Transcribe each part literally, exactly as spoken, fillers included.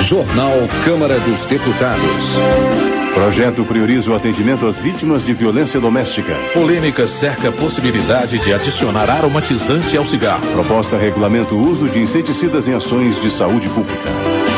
Jornal Câmara dos Deputados. Projeto prioriza o atendimento às vítimas de violência doméstica. Polêmica cerca a possibilidade de adicionar aromatizante ao cigarro. Proposta regulamenta o uso de inseticidas em ações de saúde pública.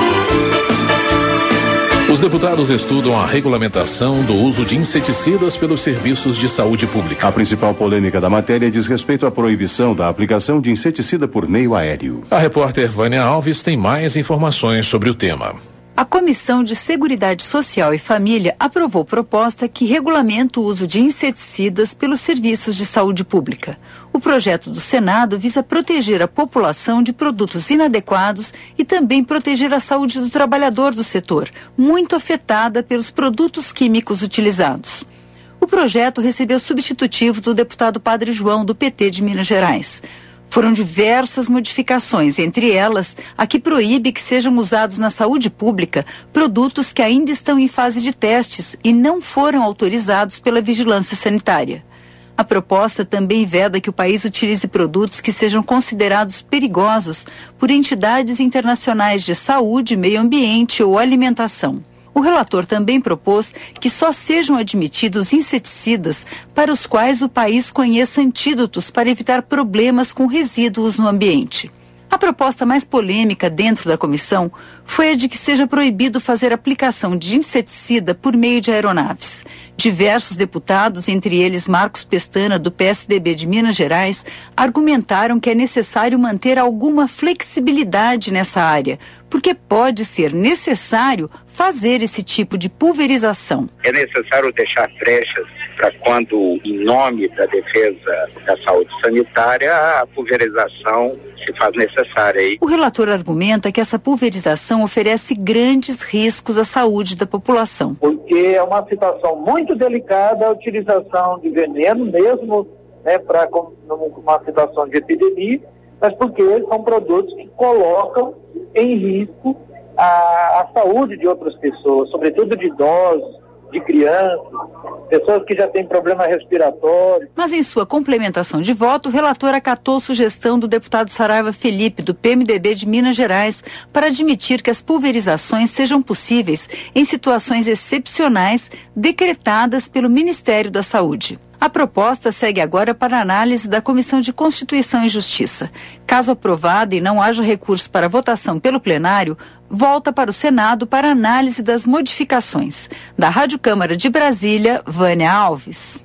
Os deputados estudam a regulamentação do uso de inseticidas pelos serviços de saúde pública. A principal polêmica da matéria diz respeito à proibição da aplicação de inseticida por meio aéreo. A repórter Vânia Alves tem mais informações sobre o tema. A Comissão de Seguridade Social e Família aprovou proposta que regulamenta o uso de inseticidas pelos serviços de saúde pública. O projeto do Senado visa proteger a população de produtos inadequados e também proteger a saúde do trabalhador do setor, muito afetada pelos produtos químicos utilizados. O projeto recebeu substitutivo do deputado Padre João, do P T de Minas Gerais. Foram diversas modificações, entre elas a que proíbe que sejam usados na saúde pública produtos que ainda estão em fase de testes e não foram autorizados pela vigilância sanitária. A proposta também veda que o país utilize produtos que sejam considerados perigosos por entidades internacionais de saúde, meio ambiente ou alimentação. O relator também propôs que só sejam admitidos inseticidas para os quais o país conheça antídotos para evitar problemas com resíduos no ambiente. A proposta mais polêmica dentro da comissão foi a de que seja proibido fazer aplicação de inseticida por meio de aeronaves. Diversos deputados, entre eles Marcos Pestana, do P S D B de Minas Gerais, argumentaram que é necessário manter alguma flexibilidade nessa área, porque pode ser necessário fazer esse tipo de pulverização. É necessário deixar brechas para quando, em nome da defesa da saúde sanitária, a pulverização se faz necessária. Aí. O relator argumenta que essa pulverização oferece grandes riscos à saúde da população. Porque é uma situação muito delicada a utilização de veneno, mesmo né, para uma situação de epidemia, mas porque são produtos que colocam em risco a, a saúde de outras pessoas, sobretudo de idosos, de crianças, pessoas que já têm problema respiratório. Mas em sua complementação de voto, o relator acatou sugestão do deputado Saraiva Felipe, do P M D B de Minas Gerais, para admitir que as pulverizações sejam possíveis em situações excepcionais decretadas pelo Ministério da Saúde. A proposta segue agora para análise da Comissão de Constituição e Justiça. Caso aprovada e não haja recurso para votação pelo plenário, volta para o Senado para análise das modificações. Da Rádio Câmara de Brasília, Vânia Alves.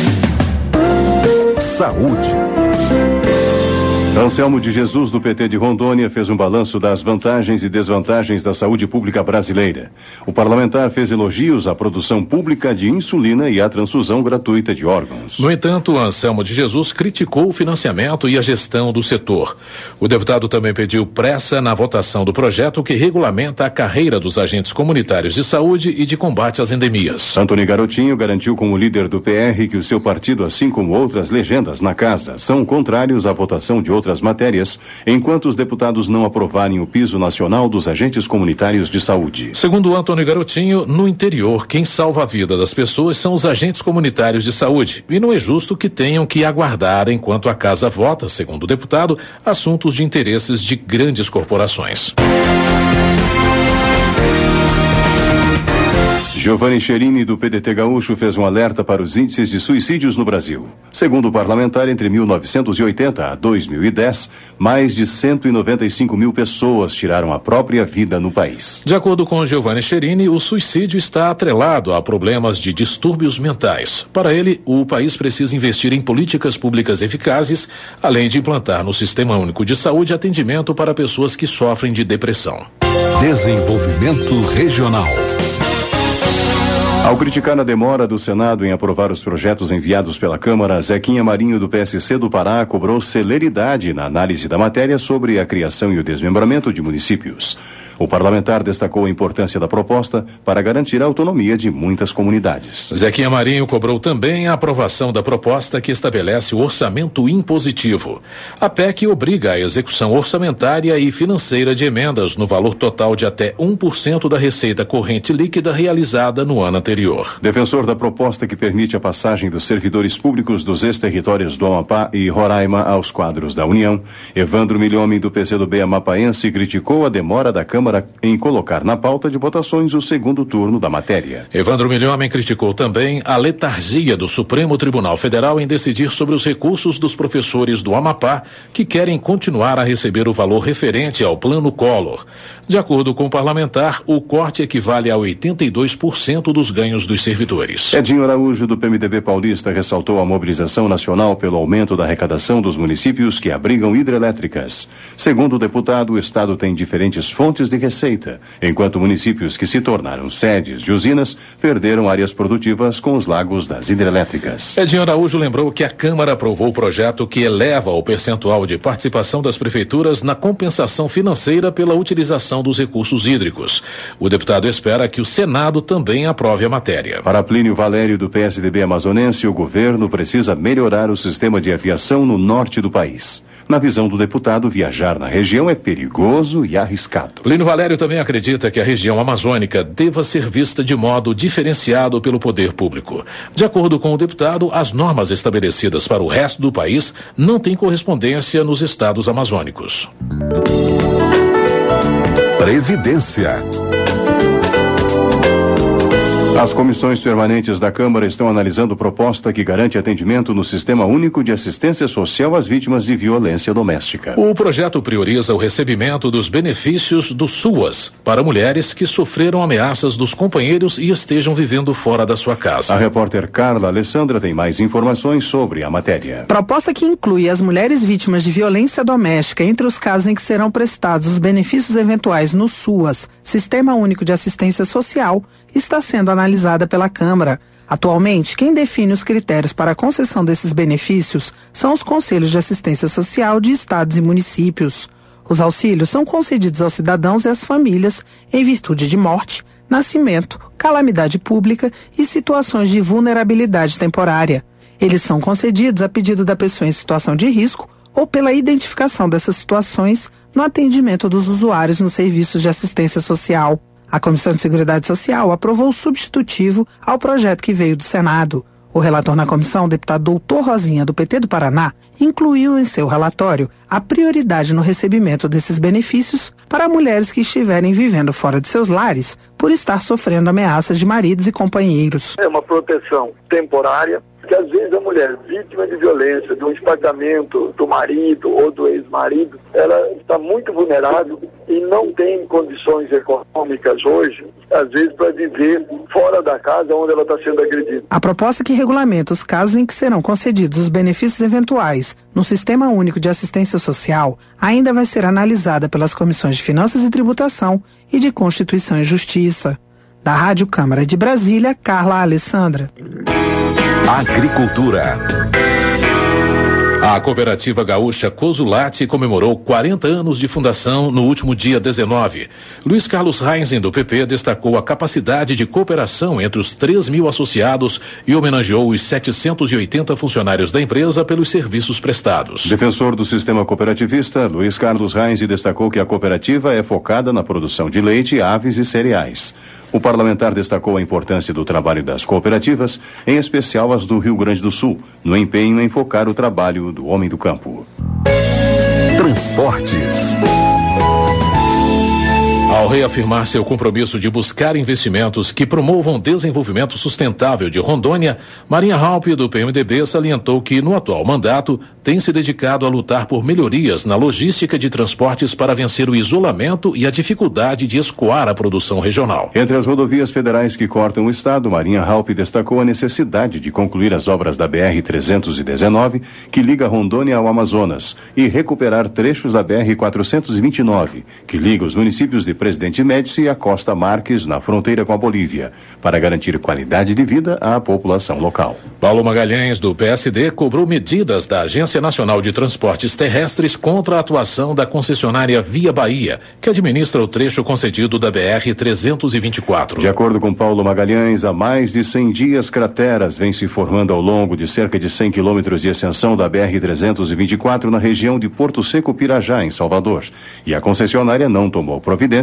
Saúde. Anselmo de Jesus, do P T de Rondônia, fez um balanço das vantagens e desvantagens da saúde pública brasileira. O parlamentar fez elogios à produção pública de insulina e à transfusão gratuita de órgãos. No entanto, Anselmo de Jesus criticou o financiamento e a gestão do setor. O deputado também pediu pressa na votação do projeto que regulamenta a carreira dos agentes comunitários de saúde e de combate às endemias. Antony Garotinho garantiu como líder do P R que o seu partido, assim como outras legendas na casa, são contrários à votação de outras matérias, enquanto os deputados não aprovarem o piso nacional dos agentes comunitários de saúde. Segundo Antony Garotinho, no interior, quem salva a vida das pessoas são os agentes comunitários de saúde, e não é justo que tenham que aguardar enquanto a casa vota, segundo o deputado, assuntos de interesses de grandes corporações. Giovanni Cherini, do P D T Gaúcho, fez um alerta para os índices de suicídios no Brasil. Segundo o parlamentar, entre mil novecentos e oitenta a dois mil e dez, mais de cento e noventa e cinco mil pessoas tiraram a própria vida no país. De acordo com Giovanni Cherini, o suicídio está atrelado a problemas de distúrbios mentais. Para ele, o país precisa investir em políticas públicas eficazes, além de implantar no Sistema Único de Saúde atendimento para pessoas que sofrem de depressão. Desenvolvimento Regional. Ao criticar a demora do Senado em aprovar os projetos enviados pela Câmara, Zequinha Marinho, do P S C do Pará, cobrou celeridade na análise da matéria sobre a criação e o desmembramento de municípios. O parlamentar destacou a importância da proposta para garantir a autonomia de muitas comunidades. Zequinha Marinho cobrou também a aprovação da proposta que estabelece o orçamento impositivo. A P E C obriga a execução orçamentária e financeira de emendas no valor total de até um por cento da receita corrente líquida realizada no ano anterior. Defensor da proposta que permite a passagem dos servidores públicos dos ex-territórios do Amapá e Roraima aos quadros da União, Evandro Milhomem, do P C do B amapaense, criticou a demora da Câmara Câmara em colocar na pauta de votações o segundo turno da matéria. Evandro Milhomem criticou também a letargia do Supremo Tribunal Federal em decidir sobre os recursos dos professores do Amapá que querem continuar a receber o valor referente ao Plano Collor. De acordo com o parlamentar, o corte equivale a oitenta e dois por cento dos ganhos dos servidores. Edinho Araújo, do P M D B paulista, ressaltou a mobilização nacional pelo aumento da arrecadação dos municípios que abrigam hidrelétricas. Segundo o deputado, o Estado tem diferentes fontes de receita, enquanto municípios que se tornaram sedes de usinas perderam áreas produtivas com os lagos das hidrelétricas. Edinho Araújo lembrou que a Câmara aprovou o projeto que eleva o percentual de participação das prefeituras na compensação financeira pela utilização dos recursos hídricos. O deputado espera que o Senado também aprove a matéria. Para Plínio Valério, do P S D B amazonense, o governo precisa melhorar o sistema de aviação no norte do país. Na visão do deputado, viajar na região é perigoso e arriscado. Plínio Valério também acredita que a região amazônica deva ser vista de modo diferenciado pelo poder público. De acordo com o deputado, as normas estabelecidas para o resto do país não têm correspondência nos estados amazônicos. Previdência. As comissões permanentes da Câmara estão analisando proposta que garante atendimento no Sistema Único de Assistência Social às vítimas de violência doméstica. O projeto prioriza o recebimento dos benefícios do SUAS para mulheres que sofreram ameaças dos companheiros e estejam vivendo fora da sua casa. A repórter Carla Alessandra tem mais informações sobre a matéria. Proposta que inclui as mulheres vítimas de violência doméstica entre os casos em que serão prestados os benefícios eventuais no SUAS, Sistema Único de Assistência Social, está sendo analisada pela Câmara. Atualmente, quem define os critérios para a concessão desses benefícios são os Conselhos de Assistência Social de estados e municípios. Os auxílios são concedidos aos cidadãos e às famílias em virtude de morte, nascimento, calamidade pública e situações de vulnerabilidade temporária. Eles são concedidos a pedido da pessoa em situação de risco ou pela identificação dessas situações no atendimento dos usuários nos serviços de assistência social. A Comissão de Seguridade Social aprovou o substitutivo ao projeto que veio do Senado. O relator na comissão, o deputado doutor Rosinha, do P T do Paraná, incluiu em seu relatório a prioridade no recebimento desses benefícios para mulheres que estiverem vivendo fora de seus lares por estar sofrendo ameaças de maridos e companheiros. É uma proteção temporária, que às vezes a mulher vítima de violência, do espancamento do marido ou do ex-marido, ela está muito vulnerável e não tem condições econômicas hoje, às vezes, para viver fora da casa onde ela está sendo agredida. A proposta que regulamenta os casos em que serão concedidos os benefícios eventuais no Sistema Único de Assistência Social ainda vai ser analisada pelas Comissões de Finanças e Tributação e de Constituição e Justiça. Da Rádio Câmara de Brasília, Carla Alessandra. Agricultura. A cooperativa gaúcha Cosulate comemorou quarenta anos de fundação no último dia dezenove. Luiz Carlos Reising, do P P, destacou a capacidade de cooperação entre os três mil associados e homenageou os setecentos e oitenta funcionários da empresa pelos serviços prestados. Defensor do sistema cooperativista, Luiz Carlos Reising destacou que a cooperativa é focada na produção de leite, aves e cereais. O parlamentar destacou a importância do trabalho das cooperativas, em especial as do Rio Grande do Sul, no empenho em focar o trabalho do homem do campo. Transportes. Ao reafirmar seu compromisso de buscar investimentos que promovam o desenvolvimento sustentável de Rondônia, Marinha Halpe, do P M D B, salientou que, no atual mandato, tem se dedicado a lutar por melhorias na logística de transportes para vencer o isolamento e a dificuldade de escoar a produção regional. Entre as rodovias federais que cortam o estado, Marinha Halpe destacou a necessidade de concluir as obras da B R trezentos e dezenove, que liga Rondônia ao Amazonas, e recuperar trechos da B R quatrocentos e vinte e nove, que liga os municípios de Presidente Médici e a Costa Marques, na fronteira com a Bolívia, para garantir qualidade de vida à população local. Paulo Magalhães, do P S D, cobrou medidas da Agência Nacional de Transportes Terrestres contra a atuação da concessionária Via Bahia, que administra o trecho concedido da B R trezentos e vinte e quatro. De acordo com Paulo Magalhães, há mais de cem dias crateras vêm se formando ao longo de cerca de cem quilômetros de extensão da B R trezentos e vinte e quatro na região de Porto Seco, Pirajá, em Salvador. E a concessionária não tomou providência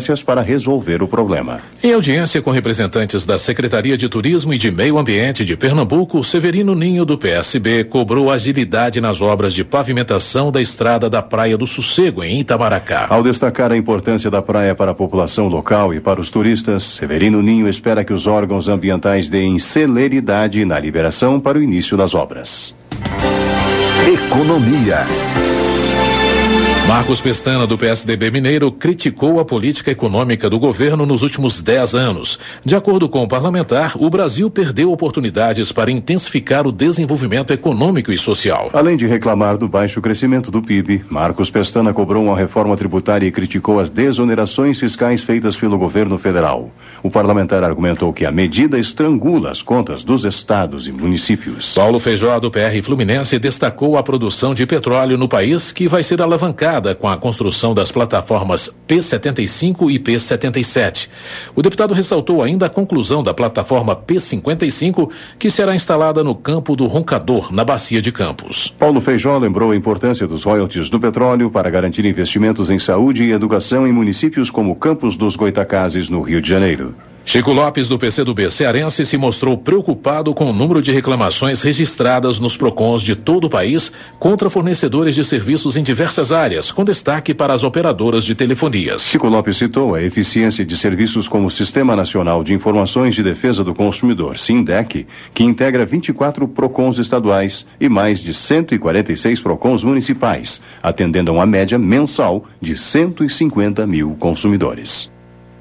providências para resolver o problema. Em audiência com representantes da Secretaria de Turismo e de Meio Ambiente de Pernambuco, Severino Ninho, do P S B, cobrou agilidade nas obras de pavimentação da estrada da Praia do Sossego, em Itamaracá. Ao destacar a importância da praia para a população local e para os turistas, Severino Ninho espera que os órgãos ambientais deem celeridade na liberação para o início das obras. Economia. Marcos Pestana, do P S D B mineiro, criticou a política econômica do governo nos últimos dez anos. De acordo com o parlamentar, o Brasil perdeu oportunidades para intensificar o desenvolvimento econômico e social. Além de reclamar do baixo crescimento do P I B, Marcos Pestana cobrou uma reforma tributária e criticou as desonerações fiscais feitas pelo governo federal. O parlamentar argumentou que a medida estrangula as contas dos estados e municípios. Paulo Feijó, do P R Fluminense, destacou a produção de petróleo no país, que vai ser alavancada com a construção das plataformas P setenta e cinco e P setenta e sete. O deputado ressaltou ainda a conclusão da plataforma P cinquenta e cinco, que será instalada no campo do Roncador, na Bacia de Campos. Paulo Feijó lembrou a importância dos royalties do petróleo para garantir investimentos em saúde e educação em municípios como Campos dos Goitacazes, no Rio de Janeiro. Chico Lopes, do P C do B cearense, se mostrou preocupado com o número de reclamações registradas nos PROCONs de todo o país contra fornecedores de serviços em diversas áreas, com destaque para as operadoras de telefonias. Chico Lopes citou a eficiência de serviços como o Sistema Nacional de Informações de Defesa do Consumidor, SINDEC, que integra vinte e quatro PROCONs estaduais e mais de cento e quarenta e seis PROCONs municipais, atendendo a uma média mensal de cento e cinquenta mil consumidores.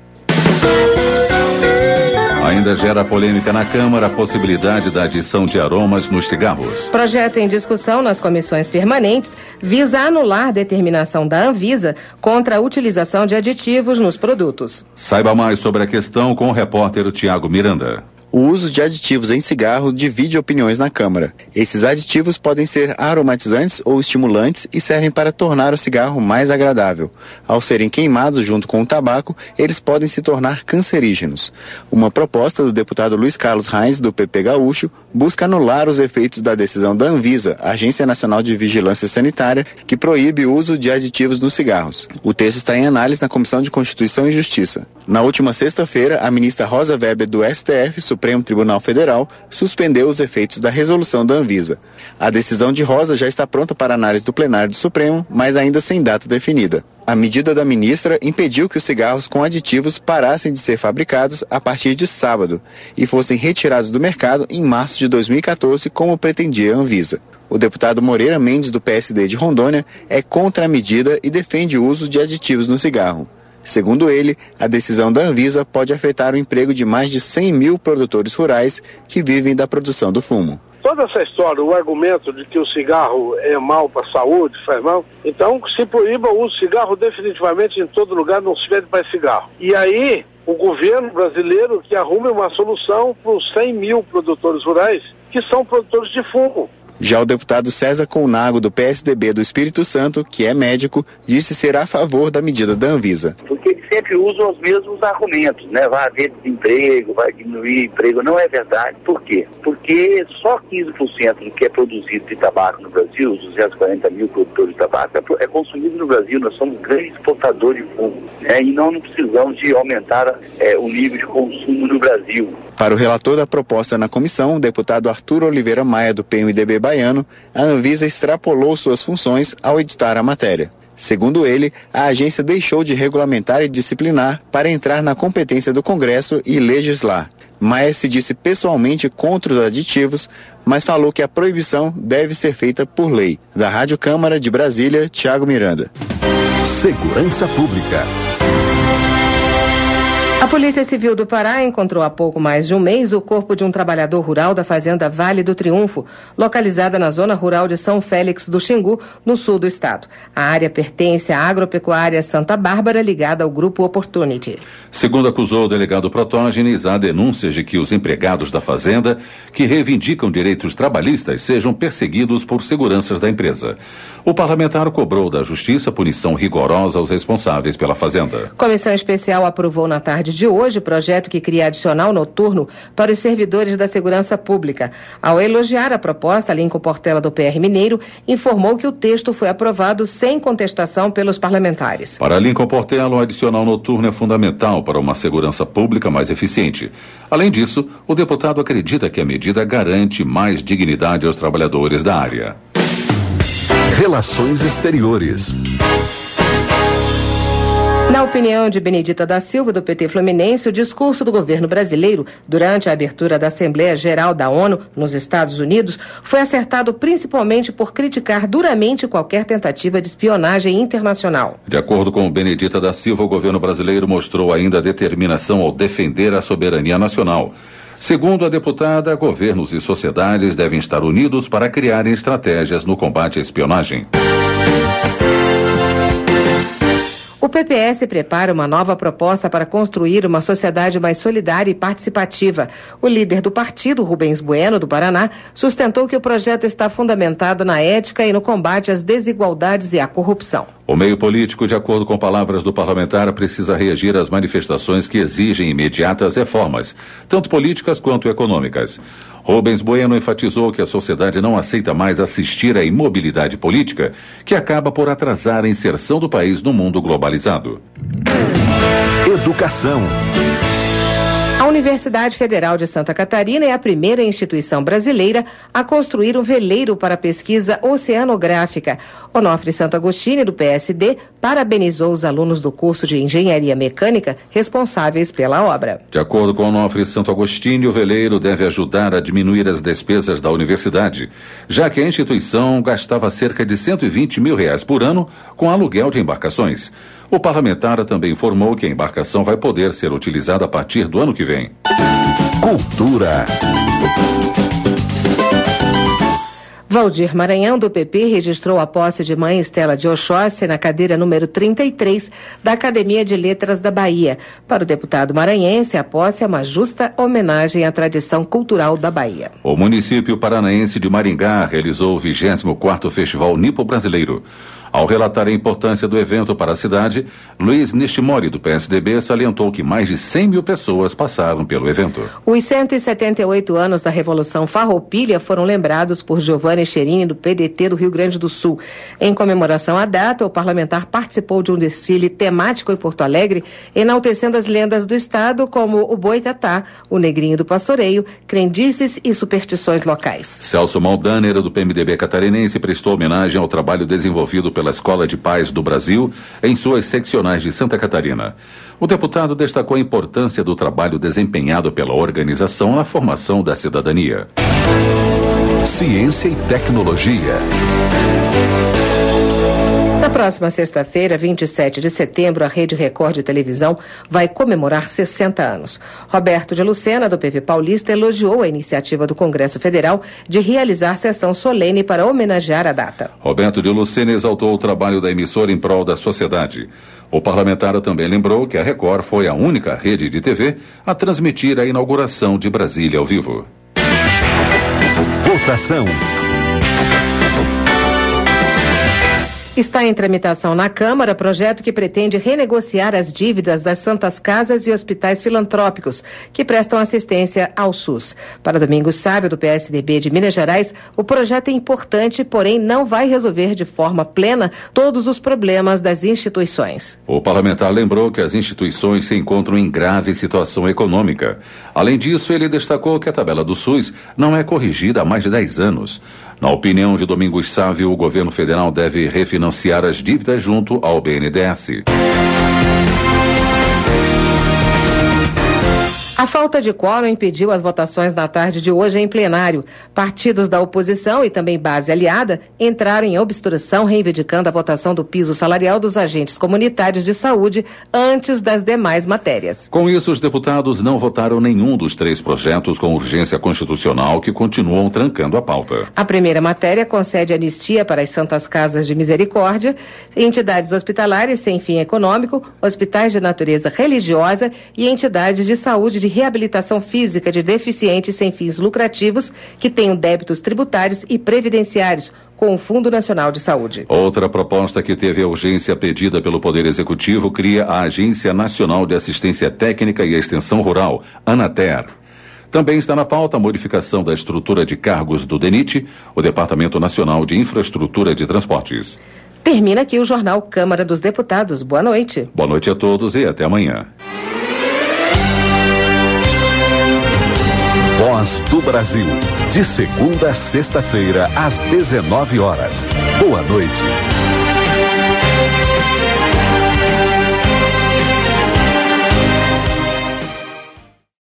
Ainda gera polêmica na Câmara a possibilidade da adição de aromas nos cigarros. Projeto em discussão nas comissões permanentes visa anular determinação da Anvisa contra a utilização de aditivos nos produtos. Saiba mais sobre a questão com o repórter Tiago Miranda. O uso de aditivos em cigarro divide opiniões na Câmara. Esses aditivos podem ser aromatizantes ou estimulantes e servem para tornar o cigarro mais agradável. Ao serem queimados junto com o tabaco, eles podem se tornar cancerígenos. Uma proposta do deputado Luiz Carlos Reins, do P P Gaúcho, busca anular os efeitos da decisão da Anvisa, Agência Nacional de Vigilância Sanitária, que proíbe o uso de aditivos nos cigarros. O texto está em análise na Comissão de Constituição e Justiça. Na última sexta-feira, a ministra Rosa Weber, do S T F, Supremo Tribunal Federal, suspendeu os efeitos da resolução da Anvisa. A decisão de Rosa já está pronta para análise do plenário do Supremo, mas ainda sem data definida. A medida da ministra impediu que os cigarros com aditivos parassem de ser fabricados a partir de sábado e fossem retirados do mercado em março de dois mil e quatorze, como pretendia a Anvisa. O deputado Moreira Mendes, do P S D de Rondônia, é contra a medida e defende o uso de aditivos no cigarro. Segundo ele, a decisão da Anvisa pode afetar o emprego de mais de cem mil produtores rurais que vivem da produção do fumo. Toda essa história, o argumento de que o cigarro é mal para a saúde, faz mal, então se proíba o uso de cigarro definitivamente em todo lugar, não se vende mais cigarro. E aí, o governo brasileiro que arrume uma solução para os cem mil produtores rurais que são produtores de fumo. Já o deputado César Colnago, do P S D B do Espírito Santo, que é médico, disse ser a favor da medida da Anvisa. Porque eles sempre usam os mesmos argumentos, né? Vai haver desemprego, vai diminuir emprego. Não é verdade. Por quê? Porque só quinze por cento do que é produzido de tabaco no Brasil, os duzentos e quarenta mil produtores de tabaco, é consumido no Brasil. Nós somos grandes exportadores de fumo, né? E nós não precisamos de aumentar é, o nível de consumo no Brasil. Para o relator da proposta na comissão, o deputado Arthur Oliveira Maia, do P M D B baiano, a Anvisa extrapolou suas funções ao editar a matéria. Segundo ele, a agência deixou de regulamentar e disciplinar para entrar na competência do Congresso e legislar. Maia se disse pessoalmente contra os aditivos, mas falou que a proibição deve ser feita por lei. Da Rádio Câmara de Brasília, Tiago Miranda. Segurança Pública. A Polícia Civil do Pará encontrou há pouco mais de um mês o corpo de um trabalhador rural da fazenda Vale do Triunfo, localizada na zona rural de São Félix do Xingu, no sul do estado. A área pertence à agropecuária Santa Bárbara, ligada ao Grupo Opportunity. Segundo acusou o delegado Protógenes, há denúncias de que os empregados da fazenda, que reivindicam direitos trabalhistas, sejam perseguidos por seguranças da empresa. O parlamentar cobrou da Justiça punição rigorosa aos responsáveis pela fazenda. Comissão especial aprovou na tarde tarde de hoje, projeto que cria adicional noturno para os servidores da segurança pública. Ao elogiar a proposta, Lincoln Portela, do P R Mineiro, informou que o texto foi aprovado sem contestação pelos parlamentares. Para Lincoln Portela, o adicional noturno é fundamental para uma segurança pública mais eficiente. Além disso, o deputado acredita que a medida garante mais dignidade aos trabalhadores da área. Relações Exteriores. Na opinião de Benedita da Silva, do P T Fluminense, o discurso do governo brasileiro durante a abertura da Assembleia Geral da ONU nos Estados Unidos foi acertado principalmente por criticar duramente qualquer tentativa de espionagem internacional. De acordo com Benedita da Silva, o governo brasileiro mostrou ainda determinação ao defender a soberania nacional. Segundo a deputada, governos e sociedades devem estar unidos para criarem estratégias no combate à espionagem. O P P S prepara uma nova proposta para construir uma sociedade mais solidária e participativa. O líder do partido, Rubens Bueno, do Paraná, sustentou que o projeto está fundamentado na ética e no combate às desigualdades e à corrupção. O meio político, de acordo com palavras do parlamentar, precisa reagir às manifestações que exigem imediatas reformas, tanto políticas quanto econômicas. Rubens Bueno enfatizou que a sociedade não aceita mais assistir à imobilidade política, que acaba por atrasar a inserção do país no mundo globalizado. Educação. A Universidade Federal de Santa Catarina é a primeira instituição brasileira a construir um veleiro para pesquisa oceanográfica. Onofre Santo Agostinho, do P S D, parabenizou os alunos do curso de Engenharia Mecânica responsáveis pela obra. De acordo com Onofre Santo Agostinho, o veleiro deve ajudar a diminuir as despesas da universidade, já que a instituição gastava cerca de cento e vinte mil reais por ano com aluguel de embarcações. O parlamentar também informou que a embarcação vai poder ser utilizada a partir do ano que vem. Cultura. Valdir Maranhão, do P P, registrou a posse de mãe Estela de Oxóssi na cadeira número trinta e três da Academia de Letras da Bahia. Para o deputado maranhense, a posse é uma justa homenagem à tradição cultural da Bahia. O município paranaense de Maringá realizou o vigésimo quarto Festival Nipo Brasileiro. Ao relatar a importância do evento para a cidade, Luiz Nishimori, do P S D B, salientou que mais de cem mil pessoas passaram pelo evento. Os cento e setenta e oito anos da Revolução Farroupilha foram lembrados por Giovanni Cherini, do P D T do Rio Grande do Sul. Em comemoração à data, o parlamentar participou de um desfile temático em Porto Alegre, enaltecendo as lendas do estado como o Boitatá, o Negrinho do Pastoreio, crendices e superstições locais. Celso Maldaner, do P M D B catarinense, prestou homenagem ao trabalho desenvolvido pela Escola de Paz do Brasil em suas seccionais de Santa Catarina. O deputado destacou a importância do trabalho desempenhado pela organização na formação da cidadania. Ciência e tecnologia. Na próxima sexta-feira, vinte e sete de setembro, a Rede Record de Televisão vai comemorar sessenta anos. Roberto de Lucena, do P V Paulista, elogiou a iniciativa do Congresso Federal de realizar sessão solene para homenagear a data. Roberto de Lucena exaltou o trabalho da emissora em prol da sociedade. O parlamentar também lembrou que a Record foi a única rede de T V a transmitir a inauguração de Brasília ao vivo. Votação. Está em tramitação na Câmara projeto que pretende renegociar as dívidas das Santas Casas e hospitais filantrópicos que prestam assistência ao SUS. Para Domingos Sávio, do P S D B de Minas Gerais, o projeto é importante, porém não vai resolver de forma plena todos os problemas das instituições. O parlamentar lembrou que as instituições se encontram em grave situação econômica. Além disso, ele destacou que a tabela do SUS não é corrigida há mais de dez anos. Na opinião de Domingos Sávio, o governo federal deve refinanciar as dívidas junto ao B N D E S. A falta de quórum impediu as votações na tarde de hoje em plenário. Partidos da oposição e também base aliada entraram em obstrução reivindicando a votação do piso salarial dos agentes comunitários de saúde antes das demais matérias. Com isso, os deputados não votaram nenhum dos três projetos com urgência constitucional que continuam trancando a pauta. A primeira matéria concede anistia para as Santas Casas de Misericórdia, entidades hospitalares sem fim econômico, hospitais de natureza religiosa e entidades de saúde de de reabilitação física de deficientes sem fins lucrativos que tenham débitos tributários e previdenciários com o Fundo Nacional de Saúde. Outra proposta que teve a urgência pedida pelo Poder Executivo cria a Agência Nacional de Assistência Técnica e Extensão Rural, ANATER. Também está na pauta a modificação da estrutura de cargos do DENIT, o Departamento Nacional de Infraestrutura de Transportes. Termina aqui o Jornal Câmara dos Deputados. Boa noite. Boa noite a todos e até amanhã. Voz do Brasil, de segunda a sexta-feira, às dezenove horas. Boa noite.